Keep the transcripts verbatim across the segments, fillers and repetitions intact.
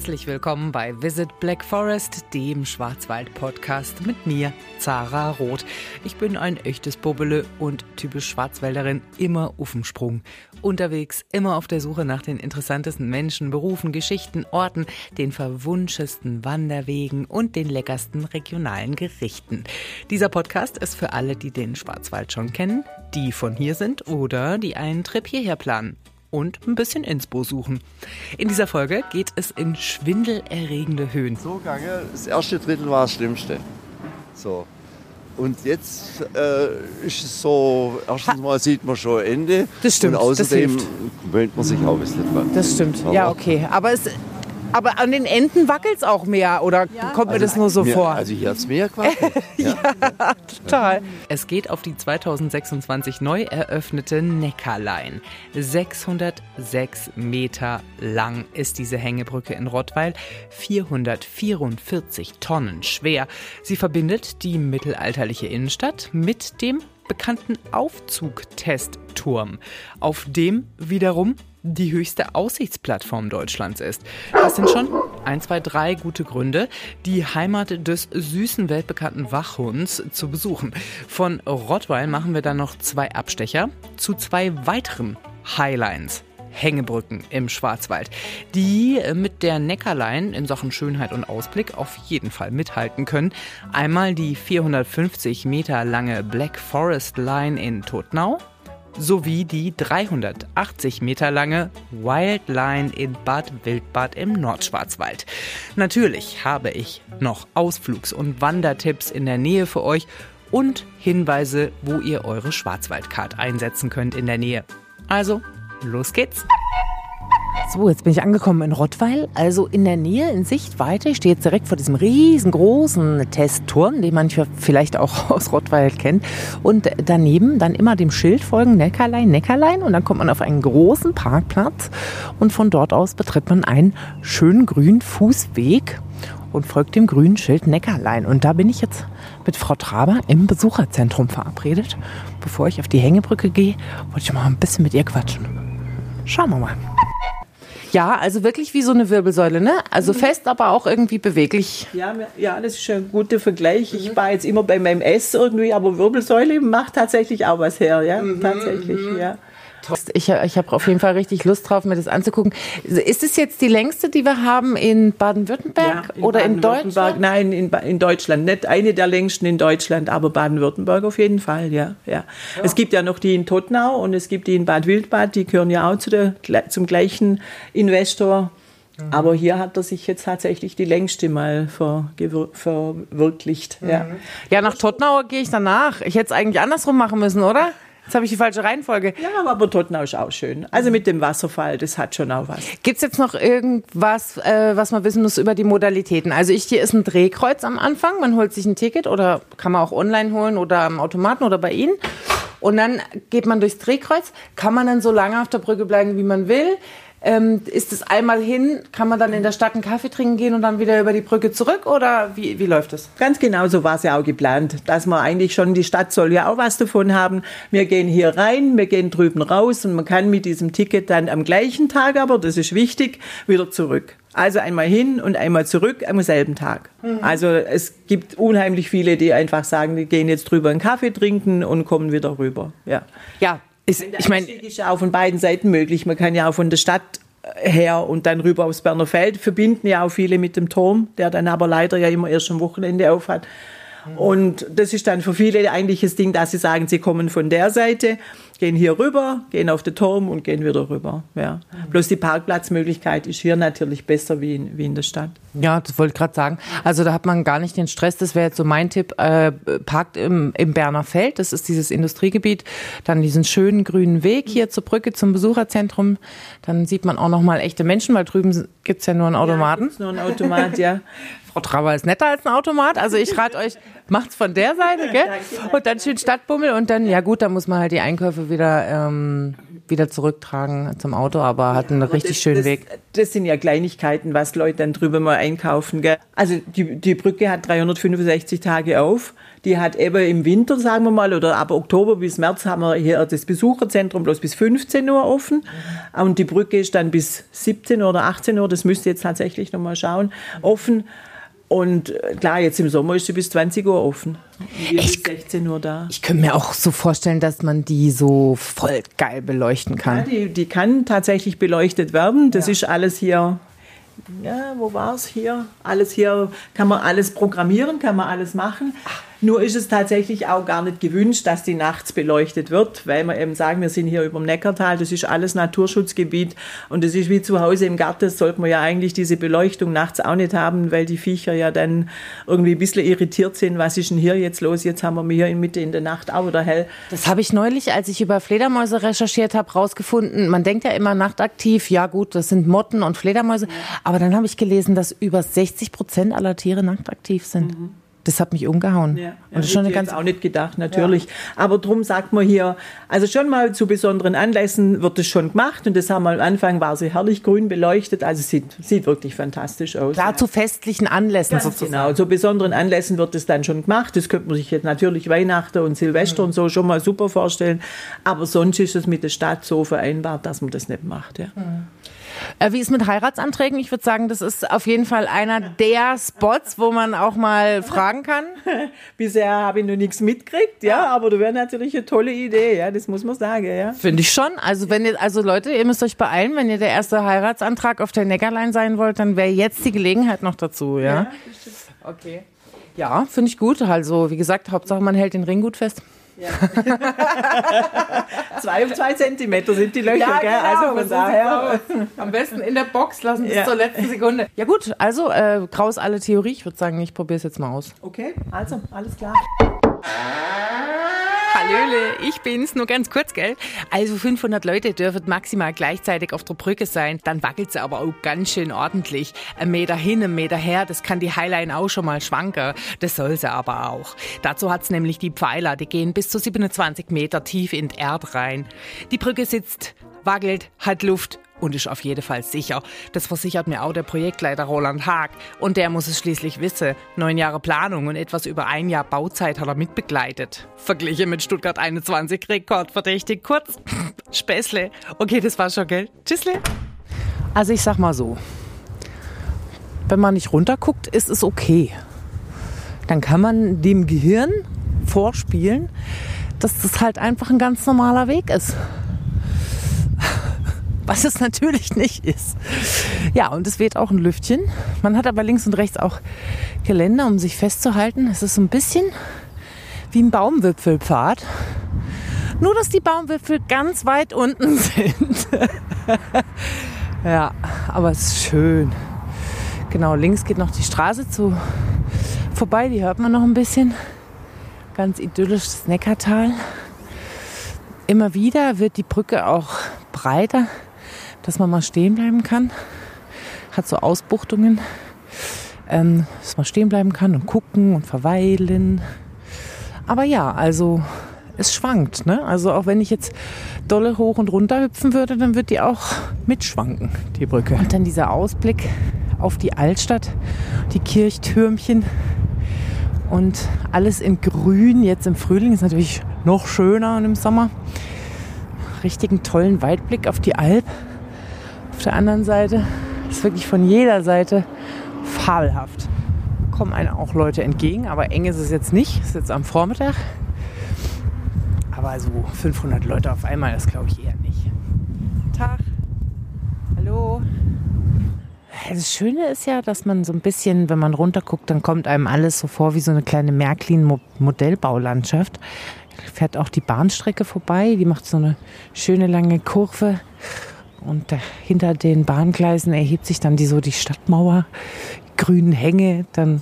Herzlich willkommen bei Visit Black Forest, dem Schwarzwald-Podcast mit mir, Zara Roth. Ich bin ein echtes Bobele und typisch Schwarzwälderin, immer auf dem Sprung. Unterwegs, immer auf der Suche nach den interessantesten Menschen, Berufen, Geschichten, Orten, den verwunschesten Wanderwegen und den leckersten regionalen Gerichten. Dieser Podcast ist für alle, die den Schwarzwald schon kennen, die von hier sind oder die einen Trip hierher planen und ein bisschen Inspo suchen. In dieser Folge geht es in schwindelerregende Höhen. So gegangen, das erste Drittel war das Schlimmste. So. Und jetzt äh, ist es so, erstens mal sieht man schon Ende. Das stimmt, und außerdem das gewöhnt man sich auch ein bisschen dran. Das stimmt, aber ja okay. Aber, es, aber an den Enden wackelt es auch mehr, oder ja. kommt mir also, das nur so mir, vor? Also hier hat es mehr gewackelt. ja, ja, total. Es geht auf die zweitausendsechsundzwanzig neu eröffnete Neckarlein. sechshundertsechs Meter lang ist diese Hängebrücke in Rottweil, vierhundertvierundvierzig Tonnen schwer. Sie verbindet die mittelalterliche Innenstadt mit dem bekannten Aufzugtestturm, auf dem wiederum die höchste Aussichtsplattform Deutschlands ist. Das sind schon ein, zwei, drei gute Gründe, die Heimat des süßen, weltbekannten Wachhunds zu besuchen. Von Rottweil machen wir dann noch zwei Abstecher zu zwei weiteren Highlines. Hängebrücken im Schwarzwald, die mit der Neckarlein in Sachen Schönheit und Ausblick auf jeden Fall mithalten können. Einmal die vierhundertfünfzig Meter lange Black Forest Line in Todtnau sowie die dreihundertachtzig Meter lange Wild Line in Bad Wildbad im Nordschwarzwald. Natürlich habe ich noch Ausflugs- und Wandertipps in der Nähe für euch und Hinweise, wo ihr eure Schwarzwaldcard einsetzen könnt in der Nähe. Also, los geht's! So, jetzt bin ich angekommen in Rottweil, also in der Nähe, in Sichtweite. Ich stehe jetzt direkt vor diesem riesengroßen Testturm, den man vielleicht auch aus Rottweil kennt. Und daneben dann immer dem Schild folgen, Neckarlein, Neckarlein. Und dann kommt man auf einen großen Parkplatz und von dort aus betritt man einen schönen grünen Fußweg und folgt dem grünen Schild Neckarlein. Und da bin ich jetzt mit Frau Traber im Besucherzentrum verabredet. Bevor ich auf die Hängebrücke gehe, wollte ich mal ein bisschen mit ihr quatschen. Schauen wir mal. Ja, also wirklich wie so eine Wirbelsäule, ne? Also mhm. fest, aber auch irgendwie beweglich. Ja, ja, das ist ein guter Vergleich. Mhm. Ich war jetzt immer bei meinem S irgendwie, aber Wirbelsäule macht tatsächlich auch was her, ja, mhm. tatsächlich, mhm. ja. Ich, ich habe auf jeden Fall richtig Lust drauf, mir das anzugucken. Ist es jetzt die längste, die wir haben in Baden-Württemberg ja, in oder in Deutschland? Nein, in, in Deutschland. Nicht eine der längsten in Deutschland, aber Baden-Württemberg auf jeden Fall, ja, ja. ja. Es gibt ja noch die in Todtnau und es gibt die in Bad Wildbad, die gehören ja auch zu der, zum gleichen Investor. Mhm. Aber hier hat er sich jetzt tatsächlich die längste mal ver, verwirklicht. Mhm. Ja. ja, nach Todtnau gehe ich danach. Ich hätte es eigentlich andersrum machen müssen, oder? Jetzt habe ich die falsche Reihenfolge. Ja, aber Todtnau ist auch schön. Also mit dem Wasserfall, das hat schon auch was. Gibt es jetzt noch irgendwas, äh, was man wissen muss über die Modalitäten? Also ich, hier ist ein Drehkreuz am Anfang. Man holt sich ein Ticket oder kann man auch online holen oder am Automaten oder bei Ihnen. Und dann geht man durchs Drehkreuz. Kann man dann so lange auf der Brücke bleiben, wie man will? Ähm, ist es einmal hin, kann man dann in der Stadt einen Kaffee trinken gehen und dann wieder über die Brücke zurück oder wie, wie läuft das? Ganz genau so war es ja auch geplant, dass man eigentlich schon, die Stadt soll ja auch was davon haben. Wir gehen hier rein, wir gehen drüben raus und man kann mit diesem Ticket dann am gleichen Tag, aber das ist wichtig, wieder zurück. Also einmal hin und einmal zurück am selben Tag. Mhm. Also es gibt unheimlich viele, die einfach sagen, die gehen jetzt drüber einen Kaffee trinken und kommen wieder rüber. Ja. Ja. Ist, ich meine, ist ja auch von beiden Seiten möglich. Man kann ja auch von der Stadt her und dann rüber aufs Berner Feld, verbinden ja auch viele mit dem Turm, der dann aber leider ja immer erst am Wochenende auf hat. Mhm. Und das ist dann für viele eigentlich das Ding, dass sie sagen, sie kommen von der Seite, gehen hier rüber, gehen auf den Turm und gehen wieder rüber. Ja. Mhm. Bloß die Parkplatzmöglichkeit ist hier natürlich besser wie in, wie in der Stadt. Ja, das wollte ich gerade sagen. Also da hat man gar nicht den Stress. Das wäre jetzt so mein Tipp. Äh, parkt im, im Berner Feld, das ist dieses Industriegebiet. Dann diesen schönen grünen Weg hier zur Brücke zum Besucherzentrum. Dann sieht man auch noch mal echte Menschen, weil drüben gibt es ja nur einen Automaten. Ja, gibt's nur einen Automat, ja. Frau Traber ist netter als ein Automat. Also ich rate euch, macht's von der Seite, gell? Und dann schön Stadtbummel und dann, ja gut, da muss man halt die Einkäufe wieder ähm, wieder zurücktragen zum Auto, aber hat einen ja, richtig das, schönen das, Weg. Das sind ja Kleinigkeiten, was Leute dann drüber mal einkaufen. Gell? Also die, die Brücke hat dreihundertfünfundsechzig Tage auf. Die hat eben im Winter, sagen wir mal, oder ab Oktober bis März haben wir hier das Besucherzentrum bloß bis fünfzehn Uhr offen. Mhm. Und die Brücke ist dann bis siebzehn Uhr oder achtzehn Uhr, das müsst ihr jetzt tatsächlich noch mal schauen, offen. Und klar, jetzt im Sommer ist sie bis zwanzig Uhr offen. Wir bis sechzehn Uhr da. Ich könnte mir auch so vorstellen, dass man die so voll geil beleuchten kann. Ja, die, die kann tatsächlich beleuchtet werden. Das ja. ist alles hier, ja, wo war es hier? Alles hier, kann man alles programmieren, kann man alles machen. Ach. Nur ist es tatsächlich auch gar nicht gewünscht, dass die nachts beleuchtet wird, weil wir eben sagen, wir sind hier über dem Neckartal, das ist alles Naturschutzgebiet und das ist wie zu Hause im Garten, das sollte man ja eigentlich diese Beleuchtung nachts auch nicht haben, weil die Viecher ja dann irgendwie ein bisschen irritiert sind, was ist denn hier jetzt los, jetzt haben wir mir hier Mitte in der Nacht auch wieder hell. Das habe ich neulich, als ich über Fledermäuse recherchiert habe, rausgefunden. Man denkt ja immer nachtaktiv, ja gut, das sind Motten und Fledermäuse, aber dann habe ich gelesen, dass über sechzig Prozent aller Tiere nachtaktiv sind. Mhm. Das hat mich umgehauen. Ja, und das ist schon eine ganz auch nicht gedacht, natürlich. Ja. Aber drum sagt man hier, also schon mal zu besonderen Anlässen wird es schon gemacht. Und das haben wir am Anfang, war sie herrlich grün beleuchtet. Also sieht, sieht wirklich fantastisch aus. Da ja. zu festlichen Anlässen Ganz sozusagen. Genau, zu besonderen Anlässen wird es dann schon gemacht. Das könnte man sich jetzt natürlich Weihnachten und Silvester mhm. und so schon mal super vorstellen. Aber sonst ist es mit der Stadt so vereinbart, dass man das nicht macht. Ja. Mhm. Wie ist mit Heiratsanträgen? Ich würde sagen, das ist auf jeden Fall einer der Spots, wo man auch mal fragen kann. Bisher habe ich noch nichts mitgekriegt, ja, aber das wäre natürlich eine tolle Idee, ja, das muss man sagen, ja. Finde ich schon. Also wenn ihr, also Leute, ihr müsst euch beeilen, wenn ihr der erste Heiratsantrag auf der Neckarlein sein wollt, dann wäre jetzt die Gelegenheit noch dazu, ja. Ja, okay. Ja, finde ich gut. Also wie gesagt, Hauptsache man hält den Ring gut fest. Ja. zwei auf zwei Zentimeter sind die Löcher, ja, gell? Genau, also von daher. Am besten in der Box lassen bis ja. zur letzten Sekunde. Ja gut, also äh, Kraus alle Theorie. Ich würde sagen, ich probiere es jetzt mal aus. Okay, also alles klar. Hallöle, ich bin's, nur ganz kurz, gell? Also fünfhundert Leute dürfen maximal gleichzeitig auf der Brücke sein, dann wackelt sie aber auch ganz schön ordentlich. Ein Meter hin, ein Meter her, das kann die Highline auch schon mal schwanken. Das soll sie aber auch. Dazu hat's nämlich die Pfeiler, die gehen bis zu siebenundzwanzig Meter tief in die Erde rein. Die Brücke sitzt, wackelt, hat Luft und ist auf jeden Fall sicher. Das versichert mir auch der Projektleiter Roland Haag. Und der muss es schließlich wissen. Neun Jahre Planung und etwas über ein Jahr Bauzeit hat er mitbegleitet. Verglichen mit Stuttgart einundzwanzig, rekordverdächtig kurz. Späßle. Okay, das war schon, gell? Tschüssle. Also ich sag mal so, wenn man nicht runterguckt, ist es okay. Dann kann man dem Gehirn vorspielen, dass das halt einfach ein ganz normaler Weg ist. Was es natürlich nicht ist. Ja, und es weht auch ein Lüftchen. Man hat aber links und rechts auch Geländer, um sich festzuhalten. Es ist so ein bisschen wie ein Baumwipfelpfad. Nur, dass die Baumwipfel ganz weit unten sind. Ja, aber es ist schön. Genau, links geht noch die Straße zu vorbei. Die hört man noch ein bisschen. Ganz idyllisch das Neckartal. Immer wieder wird die Brücke auch breiter, dass man mal stehen bleiben kann. Hat so Ausbuchtungen, ähm, dass man stehen bleiben kann und gucken und verweilen. Aber ja, also es schwankt, ne? Also auch wenn ich jetzt dolle hoch und runter hüpfen würde, dann wird die auch mitschwanken, die Brücke. Und dann dieser Ausblick auf die Altstadt, die Kirchtürmchen und alles in Grün. Jetzt im Frühling ist natürlich noch schöner und im Sommer. Richtigen tollen Weitblick auf die Alp. Auf der anderen Seite ist wirklich von jeder Seite fabelhaft. Kommen einem auch Leute entgegen, aber eng ist es jetzt nicht. Es ist jetzt am Vormittag. Aber so fünfhundert Leute auf einmal, das glaube ich eher nicht. Tag. Hallo. Das Schöne ist ja, dass man so ein bisschen, wenn man runterguckt, dann kommt einem alles so vor wie so eine kleine Märklin-Modellbaulandschaft. Fährt auch die Bahnstrecke vorbei, die macht so eine schöne lange Kurve und hinter den Bahngleisen erhebt sich dann die, so die Stadtmauer, grünen Hänge, dann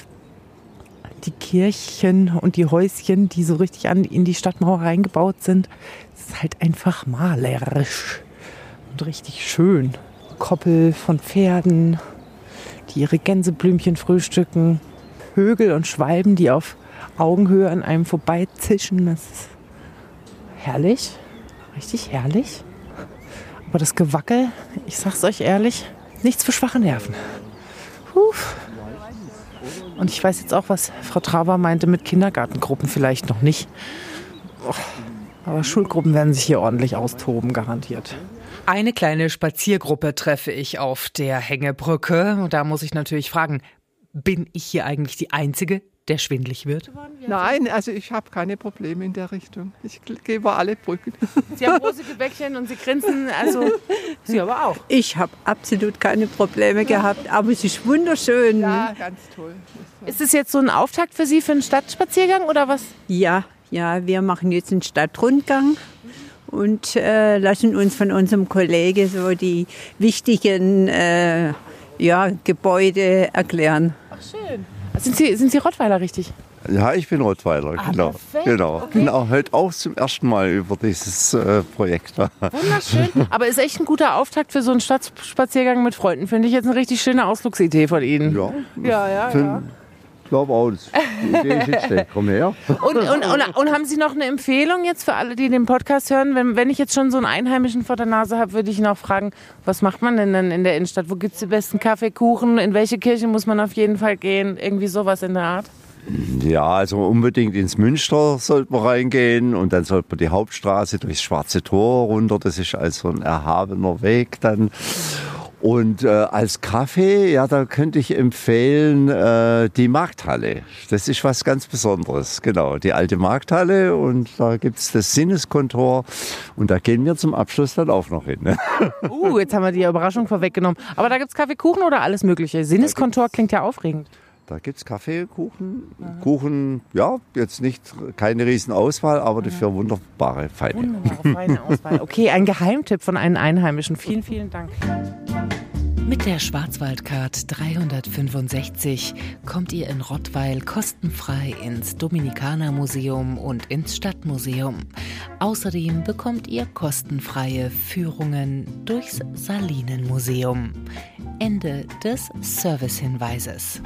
die Kirchen und die Häuschen, die so richtig an, in die Stadtmauer reingebaut sind. Es ist halt einfach malerisch und richtig schön. Koppel von Pferden, die ihre Gänseblümchen frühstücken, Vögel und Schwalben, die auf Augenhöhe an einem vorbeizischen. Das ist herrlich, richtig herrlich. Aber das Gewackel, ich sag's euch ehrlich, nichts für schwache Nerven. Puh. Und ich weiß jetzt auch, was Frau Traber meinte mit Kindergartengruppen vielleicht noch nicht. Oh, aber Schulgruppen werden sich hier ordentlich austoben, garantiert. Eine kleine Spaziergruppe treffe ich auf der Hängebrücke. Und da muss ich natürlich fragen, bin ich hier eigentlich die Einzige, der schwindelig wird? Nein, also ich habe keine Probleme in der Richtung. Ich gehe über alle Brücken. Sie haben große Gebäckchen und Sie grinsen, also Sie aber auch. Ich habe absolut keine Probleme gehabt, aber es ist wunderschön. Ja, ganz toll. Ist es jetzt so ein Auftakt für Sie für einen Stadtspaziergang oder was? Ja, ja, wir machen jetzt einen Stadtrundgang und äh, lassen uns von unserem Kollegen so die wichtigen äh, ja, Gebäude erklären. Ach schön. Sind Sie, sind Sie Rottweiler richtig? Ja, ich bin Rottweiler, Ah, genau. perfekt. Genau. Okay. Genau, heute auch zum ersten Mal über dieses äh, Projekt. Wunderschön. Aber ist echt ein guter Auftakt für so einen Stadtspaziergang mit Freunden. Finde ich jetzt eine richtig schöne Ausflugsidee von Ihnen. Ja, Ja, ja, ja. ich glaube auch, das die Idee ist jetzt schlecht. Komm her. Und, und, und, und haben Sie noch eine Empfehlung jetzt für alle, die den Podcast hören? Wenn, wenn ich jetzt schon so einen Einheimischen vor der Nase habe, würde ich ihn auch fragen, was macht man denn dann in der Innenstadt? Wo gibt es die besten Kaffeekuchen? In welche Kirche muss man auf jeden Fall gehen? Irgendwie sowas in der Art? Ja, also unbedingt ins Münster sollte man reingehen und dann sollte man die Hauptstraße durchs Schwarze Tor runter. Das ist also ein erhabener Weg dann. Und äh, als Kaffee, ja, da könnte ich empfehlen äh, die Markthalle. Das ist was ganz Besonderes, genau. Die alte Markthalle und da gibt's das Sinneskontor und da gehen wir zum Abschluss dann auch noch hin. Ne? Uh, jetzt haben wir die Überraschung vorweggenommen. Aber da gibt es Kaffeekuchen oder alles Mögliche? Sinneskontor klingt ja aufregend. Da gibt's Kaffee, Kuchen. Kuchen, ja, jetzt nicht keine Riesenauswahl, aber dafür wunderbare, feine. Wunderbare, feine Auswahl. Okay, ein Geheimtipp von einem Einheimischen. Vielen, vielen Dank. Mit der Schwarzwaldcard dreihundertfünfundsechzig kommt ihr in Rottweil kostenfrei ins Dominikanermuseum und ins Stadtmuseum. Außerdem bekommt ihr kostenfreie Führungen durchs Salinenmuseum. Ende des Servicehinweises.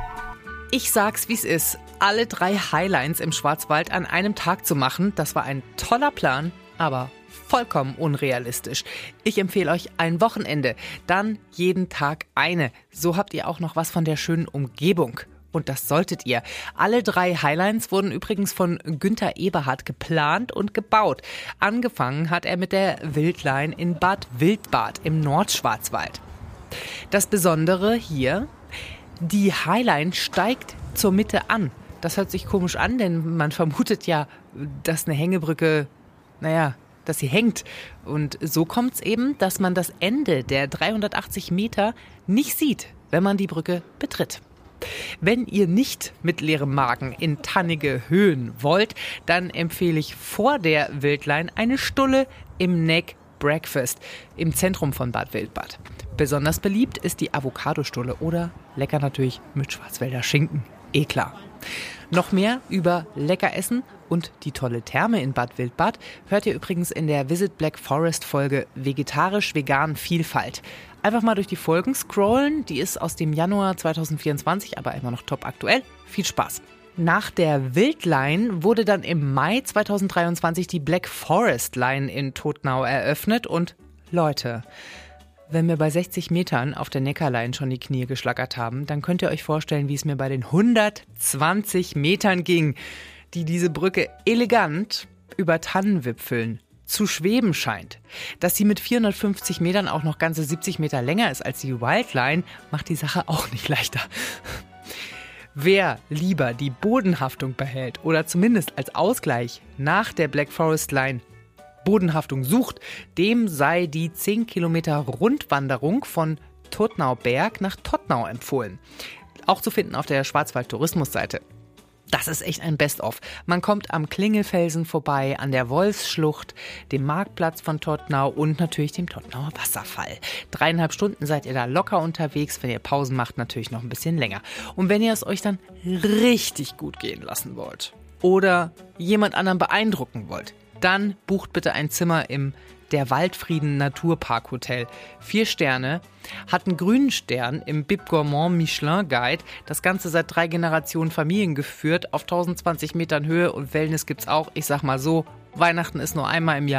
Ich sag's, wie's ist. Alle drei Highlines im Schwarzwald an einem Tag zu machen, das war ein toller Plan, aber vollkommen unrealistisch. Ich empfehle euch ein Wochenende, dann jeden Tag eine. So habt ihr auch noch was von der schönen Umgebung. Und das solltet ihr. Alle drei Highlines wurden übrigens von Günther Eberhardt geplant und gebaut. Angefangen hat er mit der Wildline in Bad Wildbad im Nordschwarzwald. Das Besondere hier, die Highline steigt zur Mitte an. Das hört sich komisch an, denn man vermutet ja, dass eine Hängebrücke, naja, dass sie hängt. Und so kommt es eben, dass man das Ende der dreihundertachtzig Meter nicht sieht, wenn man die Brücke betritt. Wenn ihr nicht mit leerem Magen in tannige Höhen wollt, dann empfehle ich vor der Wildline eine Stulle im Neck Breakfast im Zentrum von Bad Wildbad. Besonders beliebt ist die Avocadostulle oder lecker natürlich mit Schwarzwälder Schinken. Eh klar. Noch mehr über Leckeressen und die tolle Therme in Bad Wildbad hört ihr übrigens in der Visit Black Forest Folge Vegetarisch-Vegan Vielfalt. Einfach mal durch die Folgen scrollen, die ist aus dem Januar zweitausendvierundzwanzig, aber immer noch top aktuell. Viel Spaß! Nach der Wildline wurde dann im Mai zweitausenddreiundzwanzig die Black Forest Line in Todtnau eröffnet und Leute, wenn wir bei sechzig Metern auf der Neckarline schon die Knie geschlackert haben, dann könnt ihr euch vorstellen, wie es mir bei den hundertzwanzig Metern ging, die diese Brücke elegant über Tannenwipfeln zu schweben scheint. Dass sie mit vierhundertfünfzig Metern auch noch ganze siebzig Meter länger ist als die Wildline, macht die Sache auch nicht leichter. Wer lieber die Bodenhaftung behält oder zumindest als Ausgleich nach der Black Forest Line Bodenhaftung sucht, dem sei die zehn Kilometer Rundwanderung von Todtnauberg nach Todtnau empfohlen. Auch zu finden auf der Schwarzwald-Tourismus-Seite. Das ist echt ein Best-of. Man kommt am Klingelfelsen vorbei, an der Wolfsschlucht, dem Marktplatz von Todtnau und natürlich dem Todtnauer Wasserfall. Dreieinhalb Stunden seid ihr da locker unterwegs. Wenn ihr Pausen macht, natürlich noch ein bisschen länger. Und wenn ihr es euch dann richtig gut gehen lassen wollt oder jemand anderen beeindrucken wollt, dann bucht bitte ein Zimmer im Der Waldfrieden Naturpark Hotel. Vier Sterne, hat einen grünen Stern im Bib Gourmand Michelin Guide. Das Ganze seit drei Generationen Familien geführt, auf tausendzwanzig Metern Höhe und Wellness gibt's auch. Ich sag mal so, Weihnachten ist nur einmal im Jahr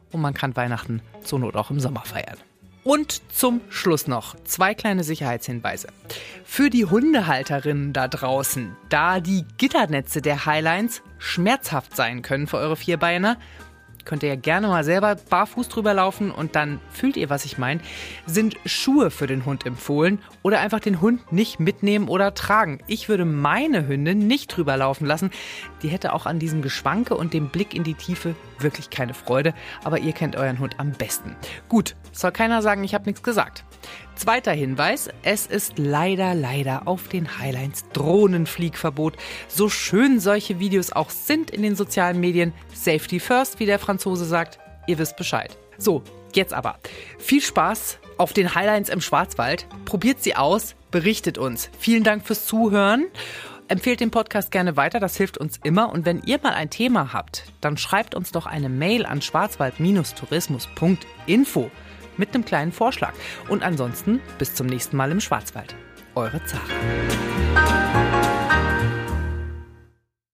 und man kann Weihnachten zur Not auch im Sommer feiern. Und zum Schluss noch zwei kleine Sicherheitshinweise. Für die Hundehalterinnen da draußen, da die Gitternetze der Highlines schmerzhaft sein können für eure Vierbeiner, könnt ihr ja gerne mal selber barfuß drüber laufen und dann fühlt ihr, was ich meine, sind Schuhe für den Hund empfohlen oder einfach den Hund nicht mitnehmen oder tragen. Ich würde meine Hündin nicht drüber laufen lassen. Die hätte auch an diesem Geschwanke und dem Blick in die Tiefe wirklich keine Freude, aber ihr kennt euren Hund am besten. Gut, soll keiner sagen, ich habe nichts gesagt. Zweiter Hinweis, es ist leider, leider auf den Highlines Drohnenfliegverbot. So schön solche Videos auch sind in den sozialen Medien, Safety first, wie der Franzose sagt, ihr wisst Bescheid. So, jetzt aber. Viel Spaß auf den Highlines im Schwarzwald. Probiert sie aus, berichtet uns. Vielen Dank fürs Zuhören. Empfehlt den Podcast gerne weiter, das hilft uns immer. Und wenn ihr mal ein Thema habt, dann schreibt uns doch eine Mail an schwarzwald tourismus punkt info. mit einem kleinen Vorschlag. Und ansonsten bis zum nächsten Mal im Schwarzwald. Eure Zara.